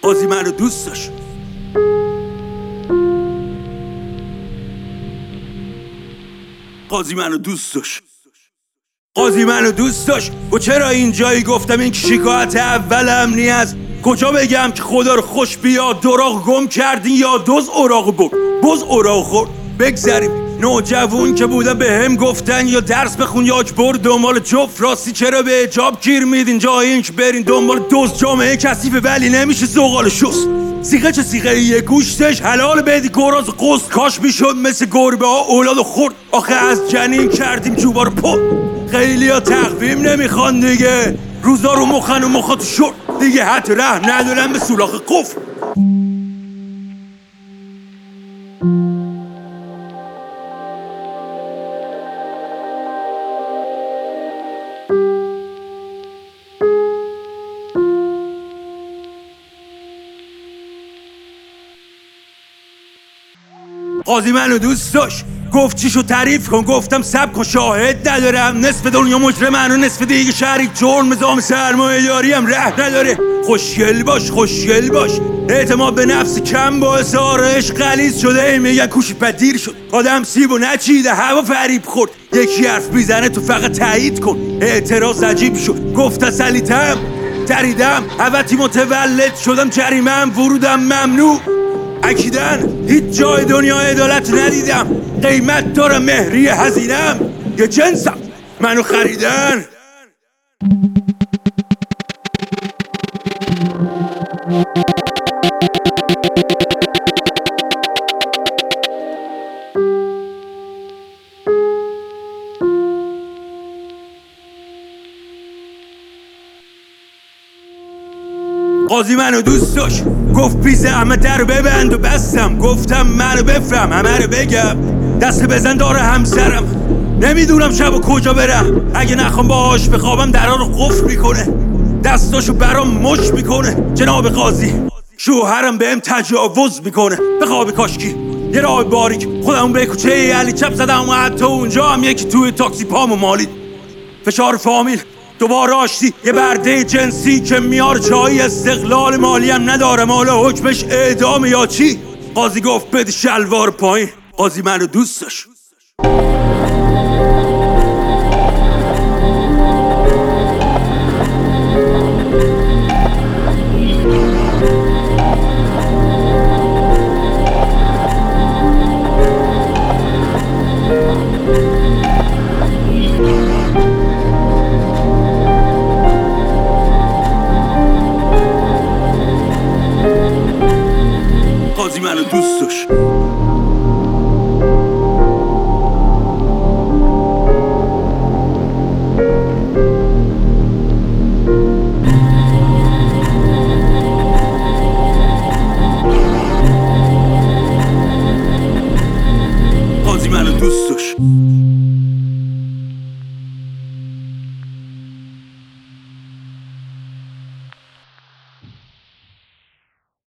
قاضی منو دوست داشت. قاضی منو دوست داشت. قاضی منو دوست داشت. و چرا اینجایی گفتم این شکایت اولم نیست. کجا بگم که خدا رو خوش بیاد دراغ گم کردین یا دوز اوراق برد بز اوراق خورد. بگذریم نوجوون که بودن به هم گفتن یا درس بخون یا اجبر دنبال جفت راستی چرا به اجاب گیر میدین جای این که برین دنبال دوز. جامعه کثیفه ولی نمیشه زغال شست. سیغه چه سیغه یه گوشتش حلال بدی گراز قسط کاش میشد مثل گربه ها اولاد خورد. آخه از جنین کردیم جوبا رو پر. خیلی ها تقویم نمیخوان دیگه روزا رو مخن و مخا تو شد دیگه حتی رحم ندارن به سولاخ قفل. قاضی منو دوست داشت. گفت چیشو تعریف کن گفتم سب کن شاهد ندارم. نصف دنیا مجرمن و نصف دیگه شریک جرم نظام سرمایه داریم ره نداره. خوشگل باش خوشگل باش. اعتماد به نفس کم باعث آرایش غلیظ شده. میگن کوشی پدیر شد آدم سیبو نچیده هوا فریب خورد. یکی حرف میزنه تو فقط تایید کن. اعتراض عجیب شد گفت تسلیتم تریدم حوتی متولد شدم جریمم ورودم ممنوع. اکیدن هیچ جای دنیا عدالت ندیدم. قیمت دارم مهری هزینم یه جنسم منو خریدن. قاضی منو دوست داشت. گفت بی زحمت در ببند و بستم. گفتم منو بفهم همه رو بگم. دست بزن داره همسرم. نمیدونم شب و کجا برم. اگه نخوام باهاش بخوابم درها رو قفل میکنه. دستاشو برام مش میکنه. جناب قاضی شوهرم بهم تجاوز میکنه. به خواب کاشکی یه راه باریک خودمون به کوچه علی چپ زدم و حتی اونجا هم یکی توی تاکسی پامو مالید. فشار فامیل دوباره آشتی یه برده جنسی که میار جایی استقلال مالی هم ندارم. حالا حکمش اعدام یا چی؟ قاضی گفت بده شلوار پایین. قاضی منو دوست داشت. قاضی منو دوست داشت. قاضی منو دوست داشت.